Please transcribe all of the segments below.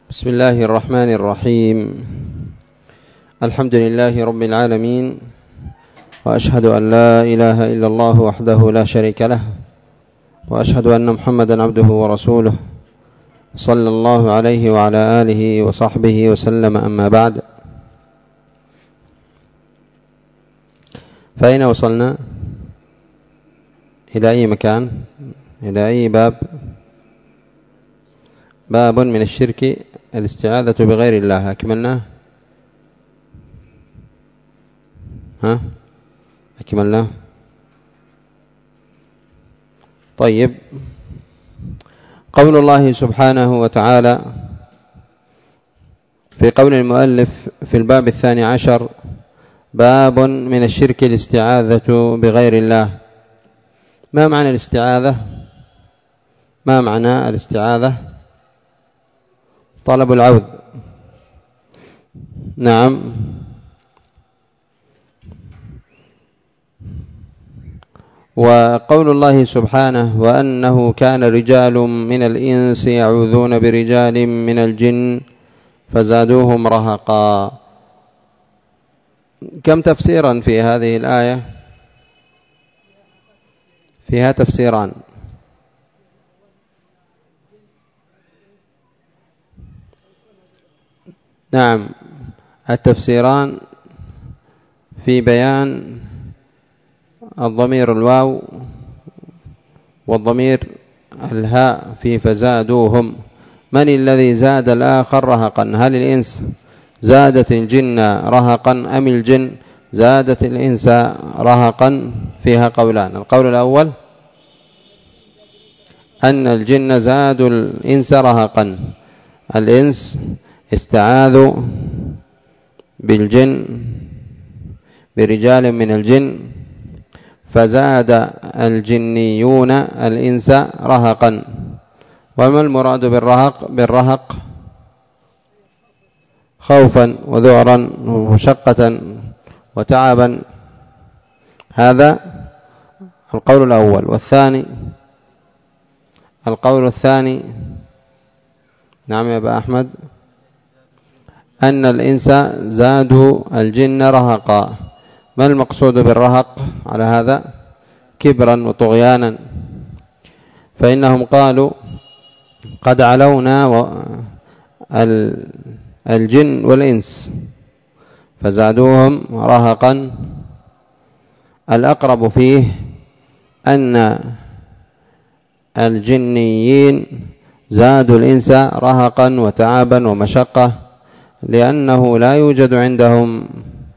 بسم الله الرحمن الرحيم. الحمد لله رب العالمين، وأشهد أن لا إله إلا الله وحده لا شريك له، وأشهد أن محمدا عبده ورسوله صلى الله عليه وعلى آله وصحبه وسلم. أما بعد، فأين وصلنا؟ إلى أي مكان؟ إلى أي باب؟ باب من الشرك الاستعاذة بغير الله. أكملناه؟ أكملناه. طيب، قول الله سبحانه وتعالى في قول المؤلف في الباب 12: باب من الشرك الاستعاذة بغير الله. ما معنى الاستعاذة؟ ما معنى الاستعاذة؟ طلب العوذ. نعم. وقول الله سبحانه: وأنه كان رجال من الإنس يعوذون برجال من الجن فزادوهم رهقا. كم تفسيرا في هذه الآية؟ فيها تفسيران. نعم، التفسيران في بيان الضمير الواو والضمير الهاء في فزادوهم. من الذي زاد الآخر رهقا؟ هل الإنس زادت الجن رهقا أم الجن زادت الإنس رهقا؟ فيها قولان. القول الأول أن الجن زادوا الإنس رهقا، الإنس استعاذوا بالجن برجال من الجن فزاد الجنيون الإنس رهقا. وما المراد بالرهق؟ خوفا وذعرا ومشقة وتعبا. هذا القول الأول. والثاني، القول الثاني، نعم يا أبا أحمد، أن الإنس زادوا الجن رهقا. ما المقصود بالرهق على هذا؟ كبرا وطغيانا، فإنهم قالوا قد علونا الجن والإنس فزادوهم رهقا. الأقرب فيه أن الجنيين زادوا الإنس رهقا وتعبا ومشقة، لأنه لا يوجد عندهم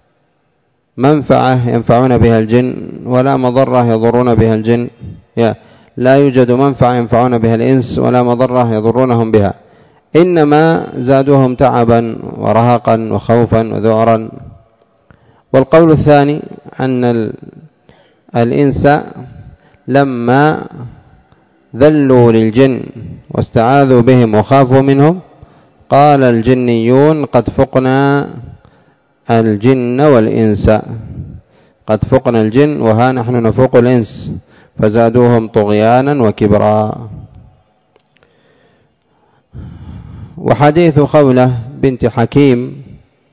منفعة ينفعون بها الجن ولا مضرة يضرون بها الجن. لا يوجد منفعة ينفعون بها الإنس ولا مضرة يضرونهم بها، إنما زادوهم تعبا ورهقا وخوفا وذعرا. والقول الثاني أن الإنس لما ذلوا للجن واستعاذوا بهم وخافوا منهم قال الجنيون قد فقنا الجن والإنس، قد فقنا الجن وها نحن نفوق الإنس، فزادوهم طغيانا وكبرا. وحديث خولة بنت حكيم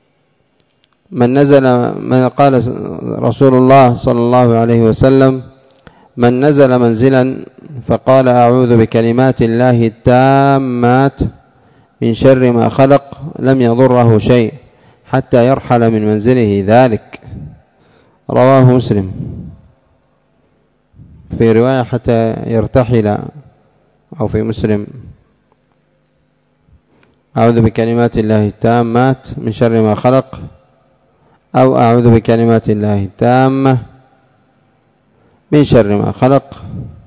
من قال رسول الله صلى الله عليه وسلم: من نزل منزلا فقال أعوذ بكلمات الله التامات من شر ما خلق لم يضره شيء حتى يرحل من منزله ذلك. رواه مسلم. في رواية حتى يرتحل، أو في مسلم أعوذ بكلمات الله التامات من شر ما خلق، أو أعوذ بكلمات الله التامة من شر ما خلق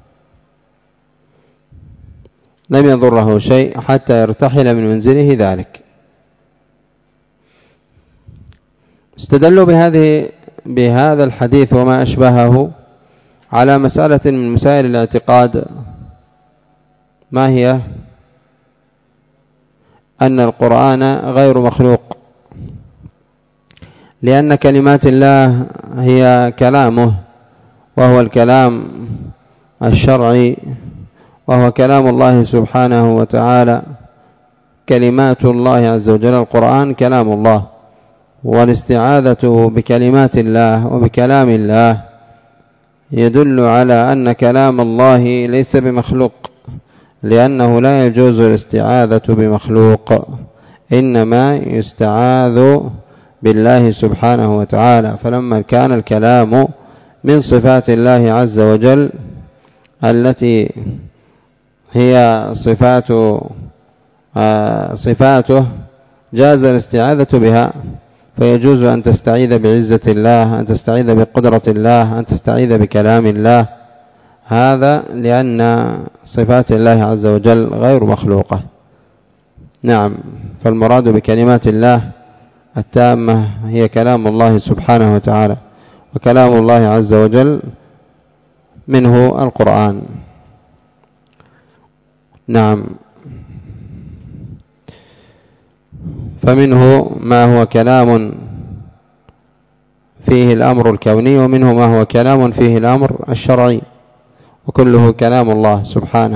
لم يضره شيء حتى يرتحل من منزله ذلك. استدلوا بهذا الحديث وما أشبهه على مسألة من مسائل الاعتقاد. ما هي؟ أن القرآن غير مخلوق، لأن كلمات الله هي كلامه، وهو الكلام الشرعي، وهو كلام الله سبحانه وتعالى، كلمات الله عز وجل القرآن كلام الله، والاستعاذة بكلمات الله وبكلام الله يدل على أن كلام الله ليس بمخلوق، لأنه لا يجوز الاستعاذة بمخلوق، إنما يستعاذ بالله سبحانه وتعالى. فلما كان الكلام من صفات الله عز وجل التي هي صفاته جاز الاستعاذة بها، فيجوز أن تستعيذ بعزة الله، أن تستعيذ بقدرة الله، أن تستعيذ بكلام الله، هذا لأن صفات الله عز وجل غير مخلوقة. نعم، فالمراد بكلمات الله التامة هي كلام الله سبحانه وتعالى، وكلام الله عز وجل منه القرآن. نعم، فمنه ما هو كلام فيه الأمر الكوني، ومنه ما هو كلام فيه الأمر الشرعي، وكله كلام الله سبحانه.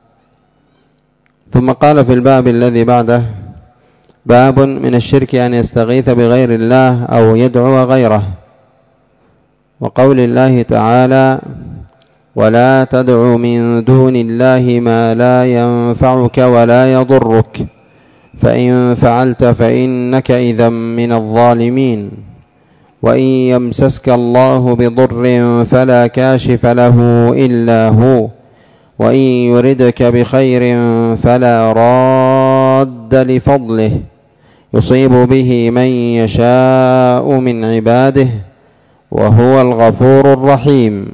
ثم قال في الباب الذي بعده: باب من الشرك أن يستغيث بغير الله أو يدعو غيره. وقول الله تعالى: ولا تدع من دون الله ما لا ينفعك ولا يضرك فإن فعلت فإنك إذا من الظالمين. وإن يمسسك الله بضر فلا كاشف له إلا هو، وإن يردك بخير فلا راد لفضله يصيب به من يشاء من عباده وهو الغفور الرحيم.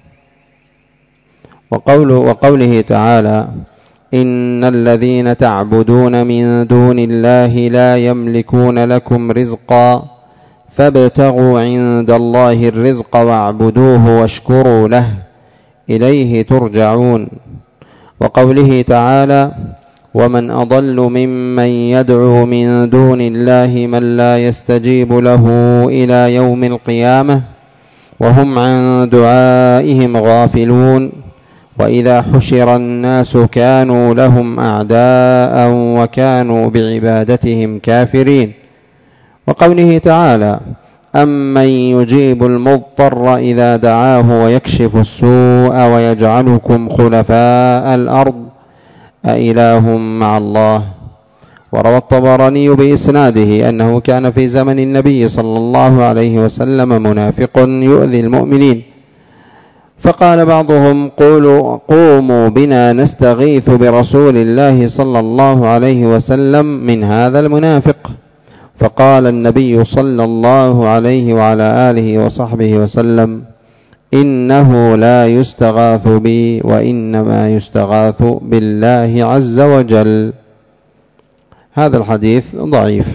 وقوله تعالى: إن الذين تعبدون من دون الله لا يملكون لكم رزقا فابتغوا عند الله الرزق واعبدوه واشكروا له إليه ترجعون. وقوله تعالى: ومن أضل ممن يدعو من دون الله من لا يستجيب له إلى يوم القيامة وهم عن دعائهم غافلون. وإذا حشر الناس كانوا لهم أعداء وكانوا بعبادتهم كافرين. وقوله تعالى: أمن يجيب المضطر إذا دعاه ويكشف السوء ويجعلكم خلفاء الأرض أإله مع الله. وروى الطبراني بإسناده أنه كان في زمن النبي صلى الله عليه وسلم منافق يؤذي المؤمنين، فقال بعضهم: قوموا بنا نستغيث برسول الله صلى الله عليه وسلم من هذا المنافق. فقال النبي صلى الله عليه وعلى آله وصحبه وسلم: إنه لا يستغاث بي وإنما يستغاث بالله عز وجل. هذا الحديث ضعيف.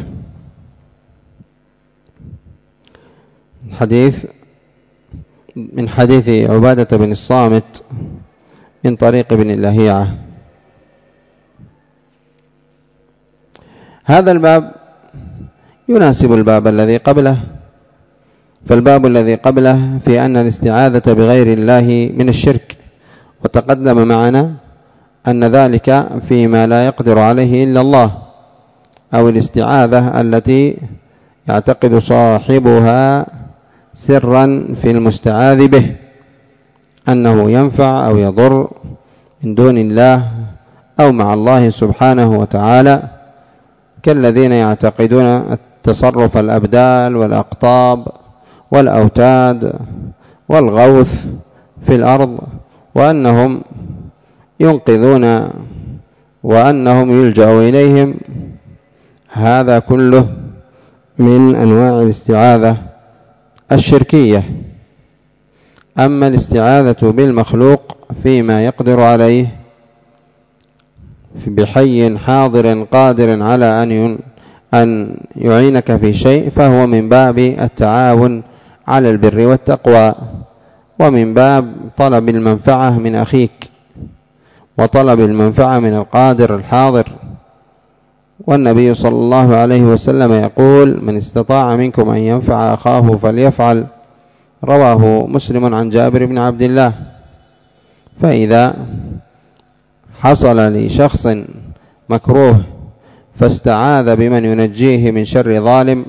الحديث من حديث عبادة بن الصامت من طريق ابن اللهيعة. هذا الباب يناسب الباب الذي قبله، فالباب الذي قبله في أن الاستعاذة بغير الله من الشرك، وتقدم معنا أن ذلك فيما لا يقدر عليه إلا الله، أو الاستعاذة التي يعتقد صاحبها سرا في المستعاذ به أنه ينفع أو يضر من دون الله أو مع الله سبحانه وتعالى، كالذين يعتقدون تصرف الأبدال والأقطاب والأوتاد والغوث في الأرض، وأنهم ينقذون وأنهم يلجأ إليهم. هذا كله من أنواع الاستعاذة الشركية. أما الاستعاذة بالمخلوق فيما يقدر عليه بحي حاضر قادر على أن يعينك في شيء، فهو من باب التعاون على البر والتقوى، ومن باب طلب المنفعة من أخيك وطلب المنفعة من القادر الحاضر. والنبي صلى الله عليه وسلم يقول: من استطاع منكم أن ينفع أخاه فليفعل. رواه مسلم عن جابر بن عبد الله. فإذا حصل لشخص مكروه فاستعاذ بمن ينجيه من شر ظالم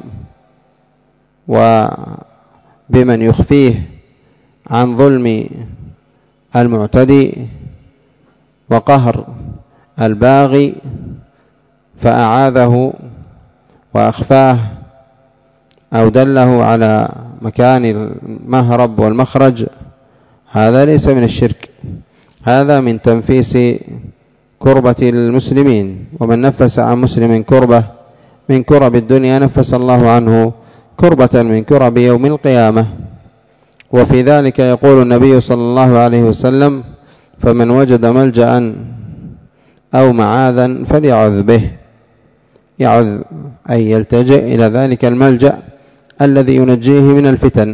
وبمن يخفيه عن ظلم المعتدي وقهر الباغي، فأعاذه وأخفاه أو دله على مكان المهرب والمخرج. هذا ليس من الشرك، هذا من تنفيس كربة المسلمين. ومن نفس عن مسلم كربة من كرب الدنيا نفس الله عنه كربة من كرب يوم القيامة. وفي ذلك يقول النبي صلى الله عليه وسلم: فمن وجد ملجأ أو معاذا فليعذ به، يعذ أي يلتجئ إلى ذلك الملجأ الذي ينجيه من الفتن.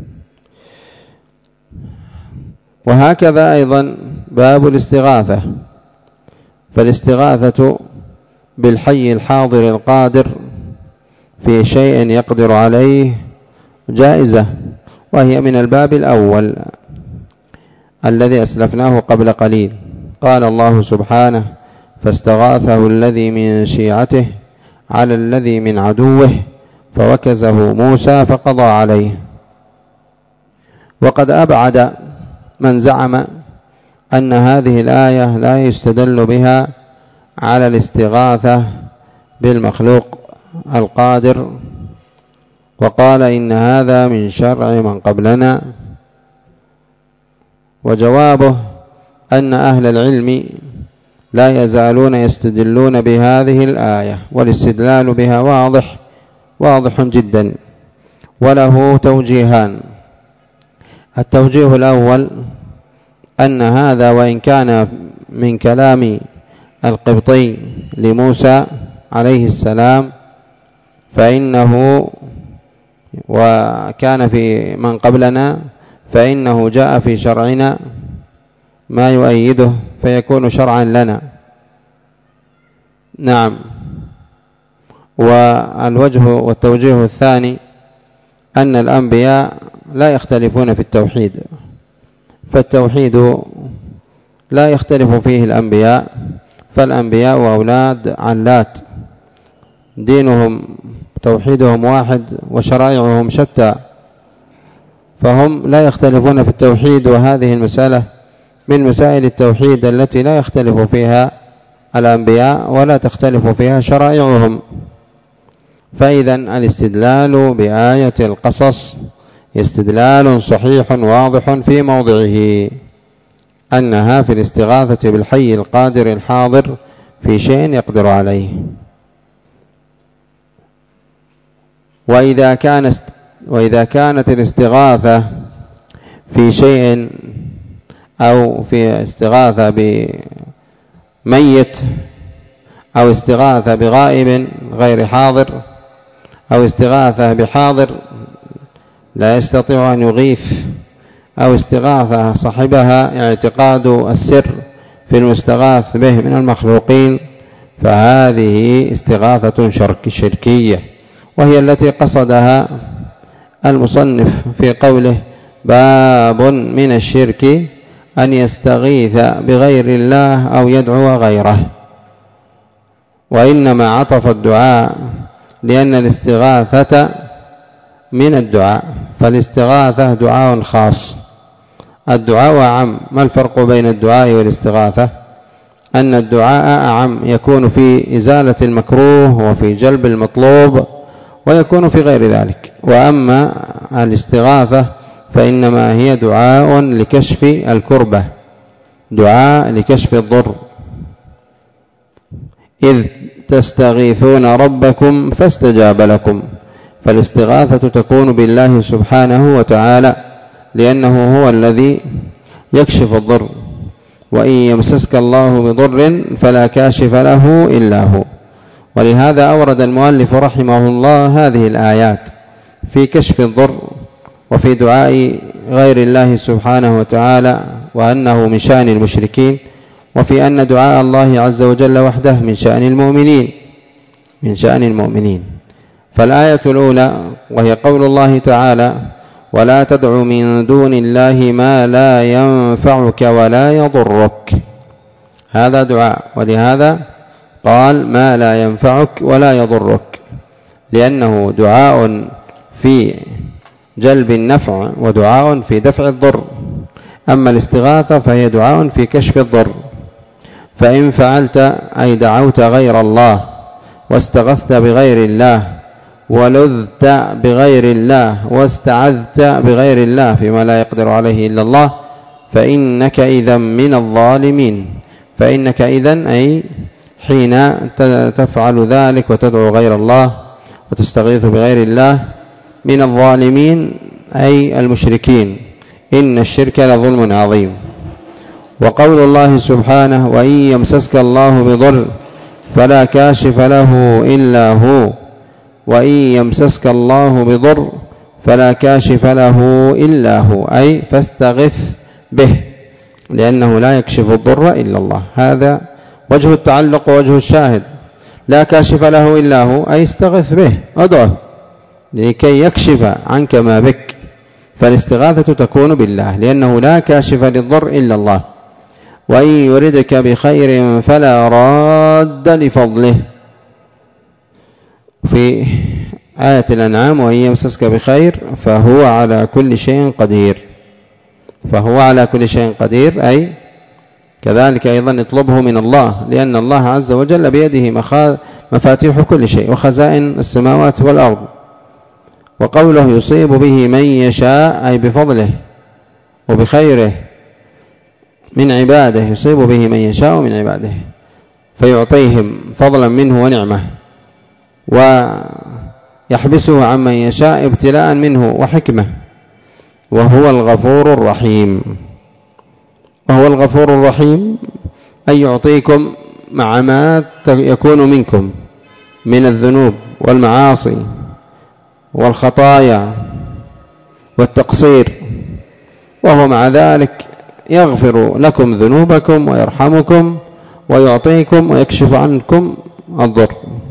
وهكذا أيضا باب الاستغاثة، فالاستغاثة بالحي الحاضر القادر في شيء يقدر عليه جائزة، وهي من الباب الأول الذي أسلفناه قبل قليل. قال الله سبحانه: فاستغاثه الذي من شيعته على الذي من عدوه فوكزه موسى فقضى عليه. وقد أبعد من زعم أن هذه الآية لا يستدل بها على الاستغاثة بالمخلوق القادر، وقال إن هذا من شرع من قبلنا. وجوابه أن أهل العلم لا يزالون يستدلون بهذه الآية، والاستدلال بها واضح جدا، وله توجيهان. التوجيه الأول أن هذا وإن كان من كلام القبطي لموسى عليه السلام، فإنه وكان في من قبلنا، فإنه جاء في شرعنا ما يؤيده فيكون شرعا لنا. نعم. والوجه والتوجيه الثاني أن الأنبياء لا يختلفون في التوحيد، فالتوحيد لا يختلف فيه الأنبياء، فالأنبياء أولاد علات، دينهم توحيدهم واحد وشرائعهم شتى، فهم لا يختلفون في التوحيد. وهذه المسألة من مسائل التوحيد التي لا يختلف فيها الأنبياء ولا تختلف فيها شرائعهم. فإذا الاستدلال بآية القصص استدلال صحيح واضح في موضعه، أنها في الاستغاثة بالحي القادر الحاضر في شيء يقدر عليه. وإذا كانت الاستغاثة في شيء أو في استغاثة بميت أو استغاثة بغائب غير حاضر أو استغاثة بحاضر لا يستطيع أن يغيث أو استغاثة صاحبها اعتقاد السر في المستغاث به من المخلوقين، فهذه استغاثة شركية، وهي التي قصدها المصنف في قوله: باب من الشرك أن يستغيث بغير الله أو يدعو غيره. وإنما عطف الدعاء لأن الاستغاثة من الدعاء، فالاستغاثة دعاء خاص، الدعاء أعم. ما الفرق بين الدعاء والاستغاثة؟ أن الدعاء أعم، يكون في إزالة المكروه وفي جلب المطلوب، ويكون في غير ذلك. وأما الاستغاثة فإنما هي دعاء لكشف الكربة، دعاء لكشف الضر. إذ تستغيثون ربكم فاستجاب لكم، فالاستغاثة تكون بالله سبحانه وتعالى، لأنه هو الذي يكشف الضر. وإن يمسسك الله بضر فلا كاشف له إلا هو. ولهذا أورد المؤلف رحمه الله هذه الآيات في كشف الضر وفي دعاء غير الله سبحانه وتعالى، وأنه من شأن المشركين، وفي أن دعاء الله عز وجل وحده من شأن المؤمنين. فالآية الأولى وهي قول الله تعالى: ولا تدع من دون الله ما لا ينفعك ولا يضرك، هذا دعاء. ولهذا قال ما لا ينفعك ولا يضرك، لأنه دعاء في جلب النفع ودعاء في دفع الضر. أما الاستغاثة فهي دعاء في كشف الضر. فإن فعلت أي دعوت غير الله واستغثت بغير الله ولذت بغير الله واستعذت بغير الله فيما لا يقدر عليه إلا الله، فإنك إذا من الظالمين. فإنك إذن أي حين تفعل ذلك وتدعو غير الله وتستغيث بغير الله من الظالمين أي المشركين، إن الشرك لظلم عظيم. وقول الله سبحانه وإن يمسسك الله بضر فلا كاشف له إلا هو، وإن يمسسك الله بضر فلا كاشف له إلا هو، أي فاستغث به لأنه لا يكشف الضر إلا الله. هذا وجه التعلق ووجه الشاهد. لا كاشف له إلا هو أي استغث به، أدعه لكي يكشف عنك ما بك. فالاستغاثة تكون بالله لأنه لا كاشف للضر إلا الله. وإن يردك بخير فلا راد لفضله. في آية الأنعام وإن يمسسك بخير فهو على كل شيء قدير. فهو على كل شيء قدير أي كذلك أيضا اطلبه من الله، لأن الله عز وجل بيده مفاتيح كل شيء وخزائن السماوات والأرض. وقوله يصيب به من يشاء أي بفضله وبخيره من عباده، يصيب به من يشاء من عباده فيعطيهم فضلا منه ونعمة، ويحبسه عمن يشاء ابتلاء منه وحكمة. وهو الغفور الرحيم. وهو الغفور الرحيم أن يعطيكم مع ما يكون منكم من الذنوب والمعاصي والخطايا والتقصير، وهو مع ذلك يغفر لكم ذنوبكم ويرحمكم ويعطيكم ويكشف عنكم الضر.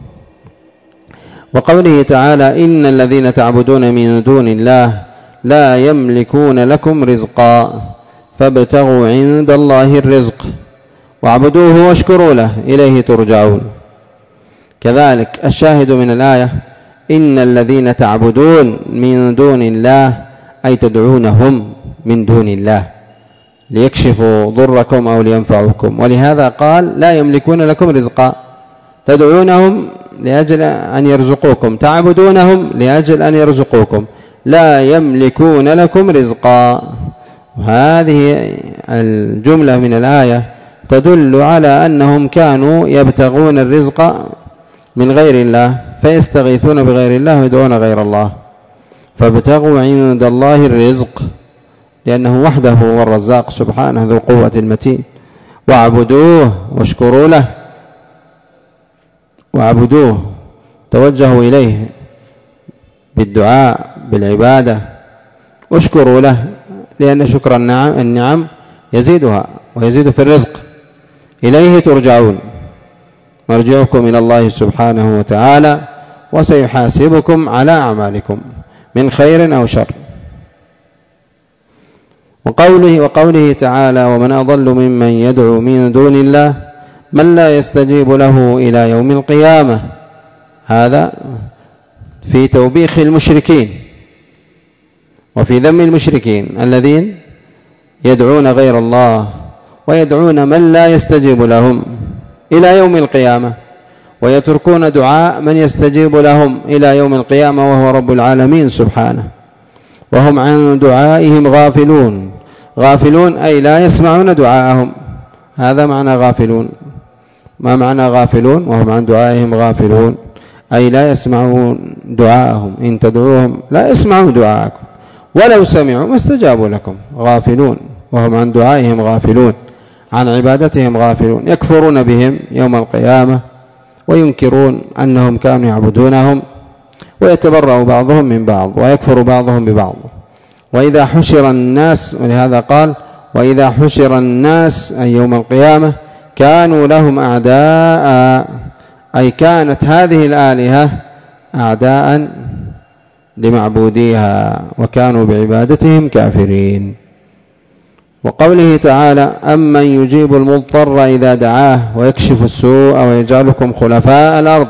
وقوله تعالى إن الذين تعبدون من دون الله لا يملكون لكم رزقا فابتغوا عند الله الرزق واعبدوه واشكروا له إليه ترجعون. كذلك الشاهد من الآية إن الذين تعبدون من دون الله أي تدعونهم من دون الله ليكشفوا ضركم أو لينفعوكم. ولهذا قال لا يملكون لكم رزقا، تدعونهم لأجل أن يرزقوكم، تعبدونهم لأجل أن يرزقوكم، لا يملكون لكم رزقا. هذه الجملة من الآية تدل على أنهم كانوا يبتغون الرزق من غير الله فيستغيثون بغير الله ويدعون غير الله. فابتغوا عند الله الرزق لأنه وحده هو الرزاق سبحانه ذو القوة المتين، واعبدوه واشكروا له. واعبدوه توجهوا إليه بالدعاء بالعبادة، واشكروا له لأن شكر النعم يزيدها ويزيد في الرزق. إليه ترجعون، مرجعكم إلى الله سبحانه وتعالى وسيحاسبكم على أعمالكم من خير أو شر. وقوله تعالى ومن أضل ممن يدعو من دون الله من لا يستجيب له إلى يوم القيامة. هذا في توبيخ المشركين وفي ذم المشركين الذين يدعون غير الله ويدعون من لا يستجيب لهم إلى يوم القيامة، ويتركون دعاء من يستجيب لهم إلى يوم القيامة وهو رب العالمين سبحانه، وهم عن دعائهم غافلون. غافلون أي لا يسمعون دعاءهم، هذا معنى غافلون. ما معنى غافلون؟ وهم عن دعائهم غافلون أي لا يسمعون دعاءهم، إن تدعوهم لا يسمعوا دعاءكم ولو سمعوا ما استجابوا لكم. غافلون وهم عن دعائهم غافلون، عن عبادتهم غافلون، يكفرون بهم يوم القيامة وينكرون أنهم كانوا يعبدونهم، ويتبرأ بعضهم من بعض ويكفر بعضهم ببعض. وإذا حشر الناس، ولهذا قال وإذا حشر الناس أي يوم القيامة كانوا لهم أعداء، أي كانت هذه الآلهة أعداء لمعبوديها وكانوا بعبادتهم كافرين. وقوله تعالى أمن يجيب المضطر إذا دعاه ويكشف السوء ويجعلكم خلفاء الأرض.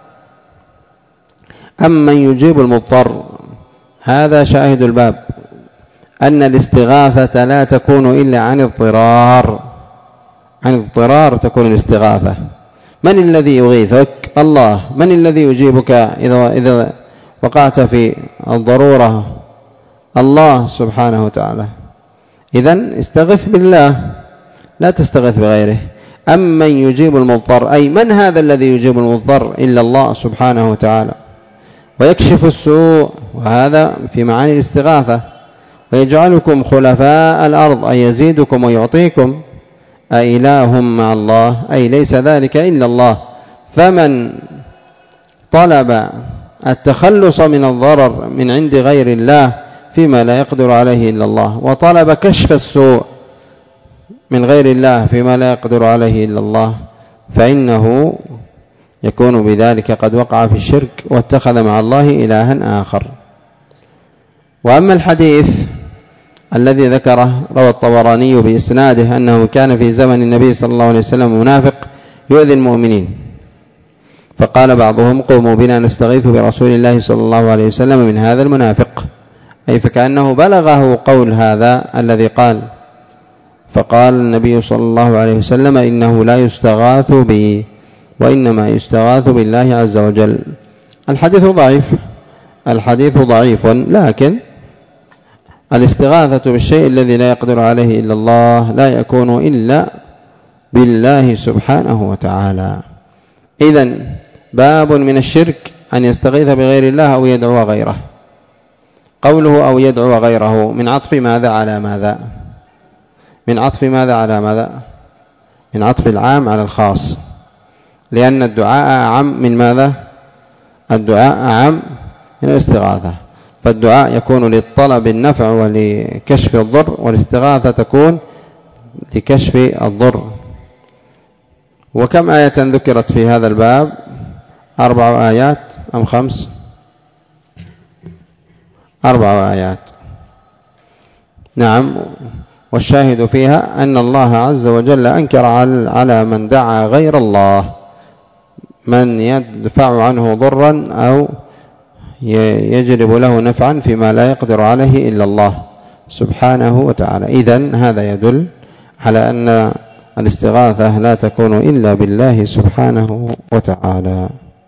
أمن يجيب المضطر، هذا شاهد الباب، أن الاستغاثة لا تكون إلا عن اضطرار، عن اضطرار تكون الاستغاثة. من الذي يغيثك؟ الله. من الذي يجيبك إذا وقعت في الضرورة؟ الله سبحانه وتعالى. إذن استغث بالله، لا تستغث بغيره. أمن يجيب المضطر، أي من هذا الذي يجيب المضطر إلا الله سبحانه وتعالى. ويكشف السوء، وهذا في معاني الاستغاثة. ويجعلكم خلفاء الأرض، أي يزيدكم ويعطيكم. أإله مع الله، أي ليس ذلك إلا الله. فمن طلب التخلص من الضرر من عند غير الله فيما لا يقدر عليه إلا الله، وطلب كشف السوء من غير الله فيما لا يقدر عليه إلا الله، فإنه يكون بذلك قد وقع في الشرك واتخذ مع الله إلها آخر. وأما الحديث الذي ذكره روى الطبراني بإسناده أنه كان في زمن النبي صلى الله عليه وسلم منافق يؤذي المؤمنين، فقال بعضهم قوموا بنا نستغيث برسول الله صلى الله عليه وسلم من هذا المنافق، أي فكأنه بلغه قول هذا الذي قال. فقال النبي صلى الله عليه وسلم إنه لا يستغاث بي وإنما يستغاث بالله عز وجل. الحديث ضعيف، الحديث ضعيف، لكن الاستغاثة بالشيء الذي لا يقدر عليه إلا الله لا يكون إلا بالله سبحانه وتعالى. إذن باب من الشرك أن يستغيث بغير الله أو يدعو غيره. قوله أو يدعو غيره من عطف ماذا على ماذا؟ من عطف ماذا على ماذا؟ من عطف العام على الخاص، لأن الدعاء أعم من ماذا؟ الدعاء أعم من الاستغاثة. فالدعاء يكون للطلب النفع ولكشف الضر، والاستغاثة تكون لكشف الضر. وكم آية ذكرت في هذا الباب؟ 4 آيات أم 5؟ 4 آيات. نعم. والشاهد فيها أن الله عز وجل أنكر على من دعا غير الله، من يدفع عنه ضرا أو يجلب له نفعا فيما لا يقدر عليه إلا الله سبحانه وتعالى. إذن هذا يدل على أن الاستغاثة لا تكون إلا بالله سبحانه وتعالى.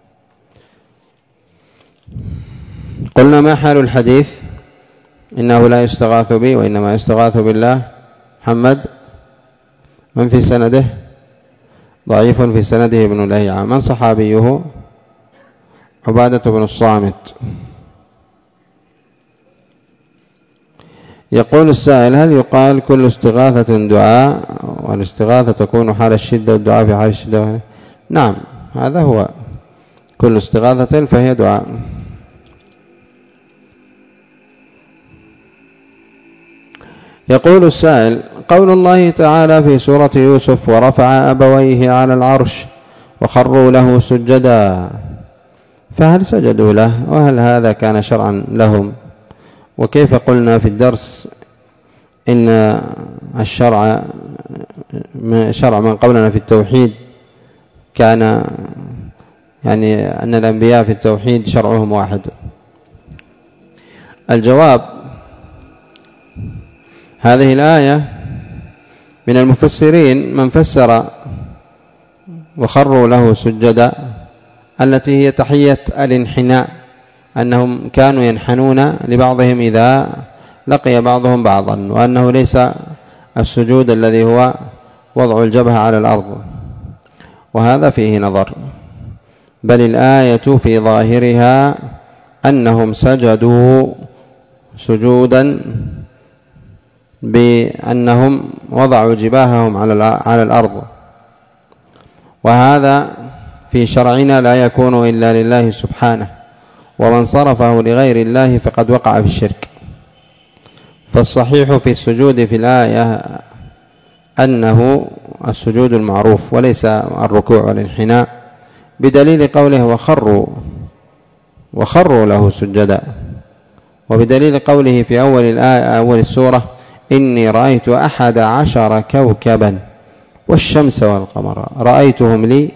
قلنا ما حال الحديث؟ إنه لا يستغاث به وإنما يستغاث بالله. محمد، من في سنده؟ ضعيف في سنده ابن لهيعة. من صحابيه؟ عبادة بن الصامت. يقول السائل هل يقال كل استغاثة دعاء، والاستغاثة تكون حال الشدة والدعاء في حال الشدة؟ نعم، هذا هو، كل استغاثة فهي دعاء. يقول السائل قول الله تعالى في سورة يوسف ورفع أبويه على العرش وخروا له سجدا، فهل سجدوا له؟ وهل هذا كان شرعا لهم؟ وكيف قلنا في الدرس إن الشرع شرع من قبلنا في التوحيد كان يعني أن الأنبياء في التوحيد شرعهم واحد؟ الجواب هذه الآية من المفسرين من فسر وخروا له سجدا التي هي تحية الانحناء، أنهم كانوا ينحنون لبعضهم إذا لقي بعضهم بعضا، وأنه ليس السجود الذي هو وضع الجبهة على الأرض، وهذا فيه نظر، بل الآية في ظاهرها أنهم سجدوا سجودا بأنهم وضعوا جباههم على الأرض، وهذا في شرعنا لا يكون إلا لله سبحانه، ومن صرفه لغير الله فقد وقع في الشرك. فالصحيح في السجود في الآية أنه السجود المعروف وليس الركوع والانحناء، بدليل قوله وخروا له سجدا، وبدليل قوله في أول الآية أول السورة إني رأيت 11 كوكبا والشمس والقمر رأيتهم لي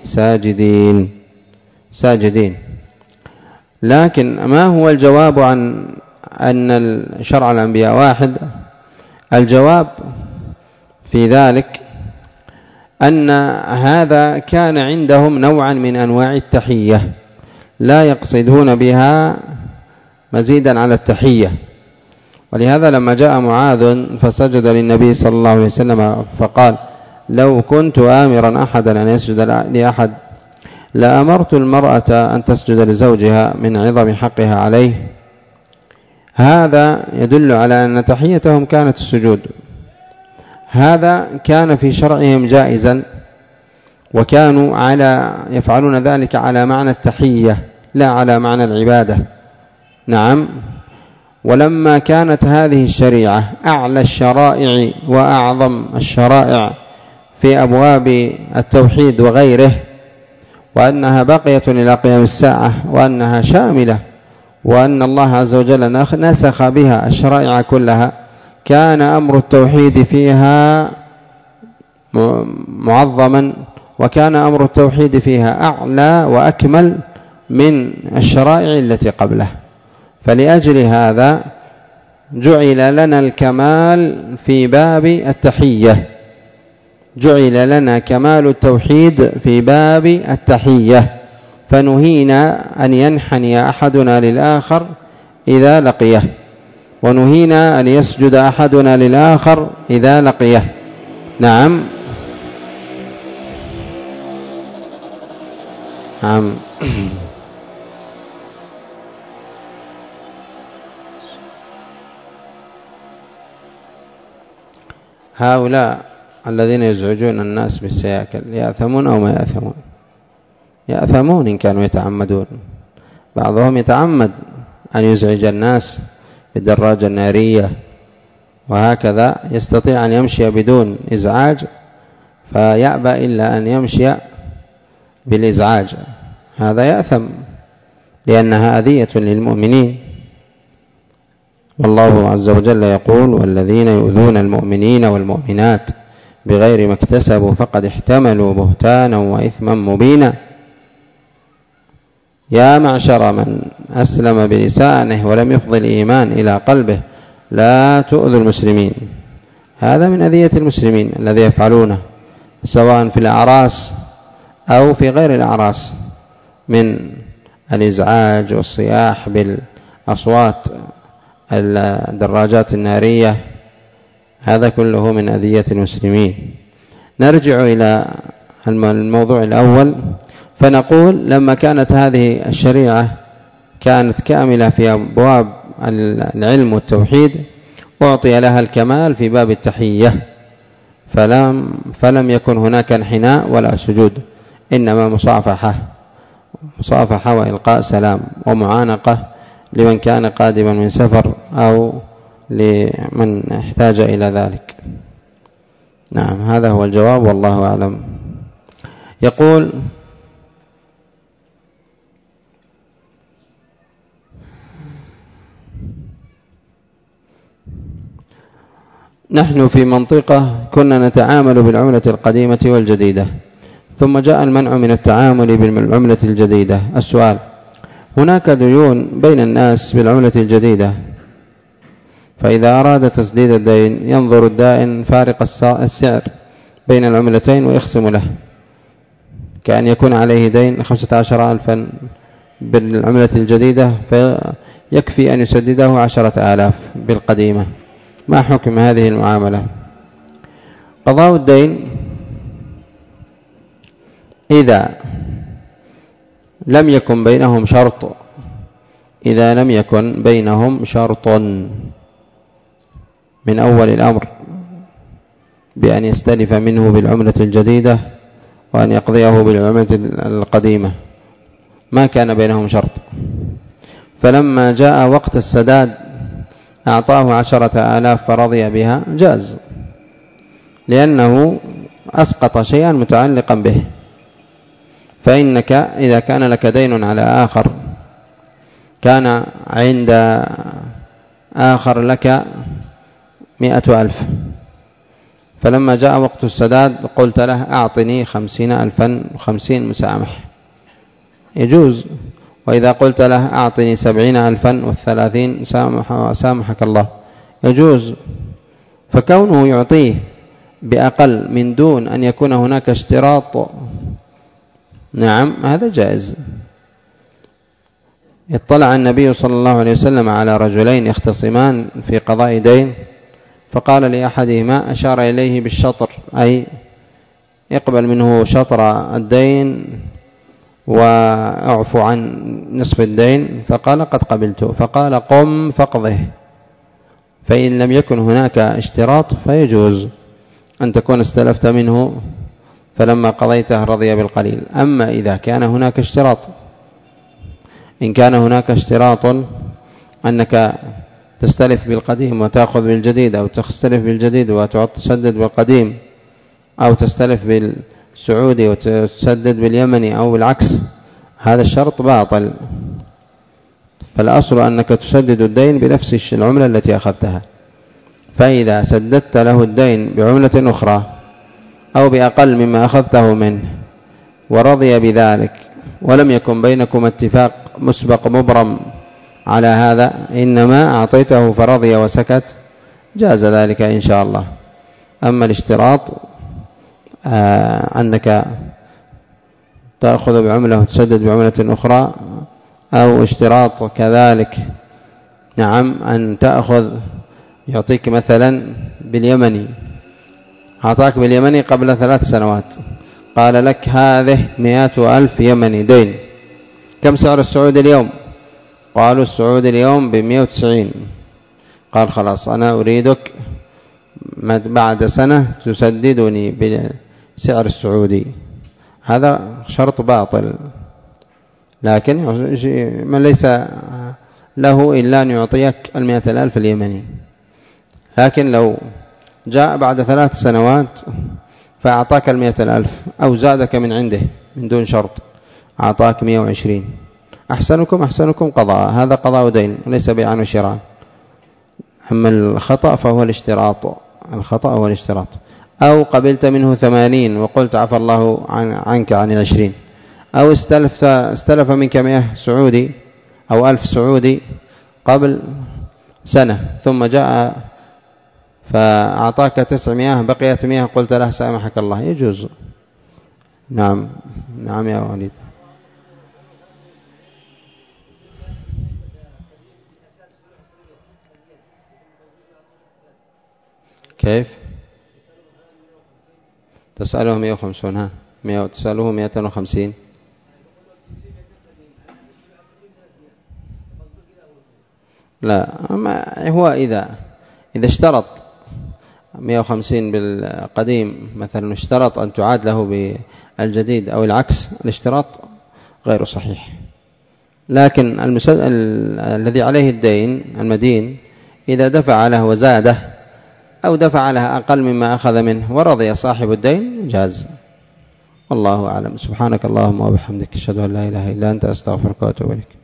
ساجدين. لكن ما هو الجواب عن أن شرع الأنبياء واحد؟ الجواب في ذلك أن هذا كان عندهم نوعا من أنواع التحية لا يقصدون بها مزيدا على التحية. ولهذا لما جاء معاذ فسجد للنبي صلى الله عليه وسلم فقال لو كنت آمرا أحدا أن يسجد لأحد لأمرت المرأة أن تسجد لزوجها من عظم حقها عليه. هذا يدل على أن تحيتهم كانت السجود. هذا كان في شرعهم جائزا، وكانوا يفعلون ذلك على معنى التحية لا على معنى العبادة. نعم. ولما كانت هذه الشريعة أعلى الشرائع وأعظم الشرائع في أبواب التوحيد وغيره، وأنها باقية إلى قيام الساعة، وأنها شاملة، وأن الله عز وجل نسخ بها الشرائع كلها، كان أمر التوحيد فيها معظما، وكان أمر التوحيد فيها أعلى وأكمل من الشرائع التي قبله. فلأجل هذا جعل لنا الكمال في باب التحية، جعل لنا كمال التوحيد في باب التحية، فنهينا أن ينحني أحدنا للآخر إذا لقيه، ونهينا أن يسجد أحدنا للآخر إذا لقيه. نعم. نعم. هؤلاء الذين يزعجون الناس بالسياكل يأثمون أو ما يأثمون؟ يأثمون إن كانوا يتعمدون. بعضهم يتعمد أن يزعج الناس بالدراجة النارية، وهكذا يستطيع أن يمشي بدون إزعاج فيأبى إلا أن يمشي بالإزعاج. هذا يأثم لأنها أذية للمؤمنين. والله عز وجل يقول والذين يؤذون المؤمنين والمؤمنات بغير ما اكتسبوا فقد احتملوا بهتانا وإثما مبينا. يا معشر من أسلم بلسانه ولم يفض الإيمان إلى قلبه لا تؤذوا المسلمين. هذا من أذية المسلمين الذي يفعلونه سواء في الأعراس أو في غير الأعراس من الإزعاج والصياح بالأصوات الدراجات النارية، هذا كله من أذية المسلمين. نرجع إلى الموضوع الأول فنقول لما كانت هذه الشريعة كانت كاملة في أبواب العلم والتوحيد أعطي لها الكمال في باب التحية، فلم يكن هناك انحناء ولا سجود، إنما مصافحة وإلقاء سلام ومعانقة لمن كان قادما من سفر أو لمن احتاج إلى ذلك. نعم، هذا هو الجواب والله أعلم. يقول نحن في منطقة كنا نتعامل بالعملة القديمة والجديدة، ثم جاء المنع من التعامل بالعملة الجديدة. السؤال: هناك ديون بين الناس بالعملة الجديدة، فإذا أراد تسديد الدين ينظر الدائن فارق السعر بين العملتين ويخصم له، كأن يكون عليه دين 15,000 بالعملة الجديدة فيكفي أن يسدده 10,000 بالقديمة. ما حكم هذه المعاملة؟ قضاء الدين إذا لم يكن بينهم شرط، إذا لم يكن بينهم شرط من أول الأمر بأن يستلف منه بالعملة الجديدة وأن يقضيه بالعملة القديمة، ما كان بينهم شرط، فلما جاء وقت السداد أعطاه 10,000 فرضي بها، جاز، لأنه أسقط شيئا متعلقا به. فإنك إذا كان لك دين على آخر، كان عند آخر لك 100,000، فلما جاء وقت السداد قلت له أعطني 50,000 و50 مسامح، يجوز. وإذا قلت له أعطني 70,000 و30 سامحك الله، يجوز. فكونه يعطيه بأقل من دون أن يكون هناك اشتراط، نعم هذا جائز. اطلع النبي صلى الله عليه وسلم على رجلين يختصمان في قضاء دين، فقال لأحدهما، أشار إليه بالشطر، أي يقبل منه شطر الدين وأعفو عن نصف الدين، فقال قد قبلته، فقال قم فاقضه. فإن لم يكن هناك اشتراط فيجوز أن تكون استلفت منه فلما قضيته رضي بالقليل. أما إذا كان هناك اشتراط، إن كان هناك اشتراط أنك تستلف بالقديم وتأخذ بالجديد، أو تستلف بالجديد وتسدد بالقديم، أو تستلف بالسعودي وتسدد باليمني أو بالعكس، هذا الشرط باطل. فالأصل أنك تسدد الدين بنفس العملة التي أخذتها. فإذا سددت له الدين بعملة أخرى أو بأقل مما أخذته منه ورضي بذلك، ولم يكن بينكم اتفاق مسبق مبرم على هذا، إنما أعطيته فرضي وسكت، جاز ذلك إن شاء الله. أما الاشتراط أنك تأخذ بعملة وتسدد بعملة أخرى، أو اشتراط كذلك نعم أن تأخذ، يعطيك مثلا باليمني، أعطاك باليمني قبل 3 سنوات، قال لك هذه 100,000 يمني دين، كم سعر السعودي اليوم؟ قالوا السعودي اليوم ب190. قال خلاص أنا أريدك بعد سنة تسددني بسعر السعودي. هذا شرط باطل، لكن من ليس له إلا أن يعطيك 100,000 اليمني. لكن لو جاء بعد 3 سنوات فأعطاك 100,000 أو زادك من عنده من دون شرط، أعطاك 120، أحسنكم قضاء، هذا قضاء دين وليس بيعا وشراء. أما الخطأ فهو الاشتراط، الخطأ هو الاشتراط. أو قبلت منه 80 وقلت عفى الله عنك عن 20، أو استلف منك 100 سعودي أو 1000 سعودي قبل سنة، ثم جاء فأعطاك 900 بقيت 100، قلت له سامحك الله، يجوز. نعم يا وليد. كيف تسأله 150؟ تسأله 250. لا، هو إذا اشترط 150 بالقديم مثلا، اشترط أن تعاد له بالجديد أو العكس، الاشتراط غير صحيح. لكن الذي عليه الدين المدين إذا دفع له وزاده أو دفع له أقل مما أخذ منه ورضي صاحب الدين جاز. والله أعلم. سبحانك اللهم وبحمدك، أشهد أن لا إله إلا أنت، أستغفرك وأتوب إليك.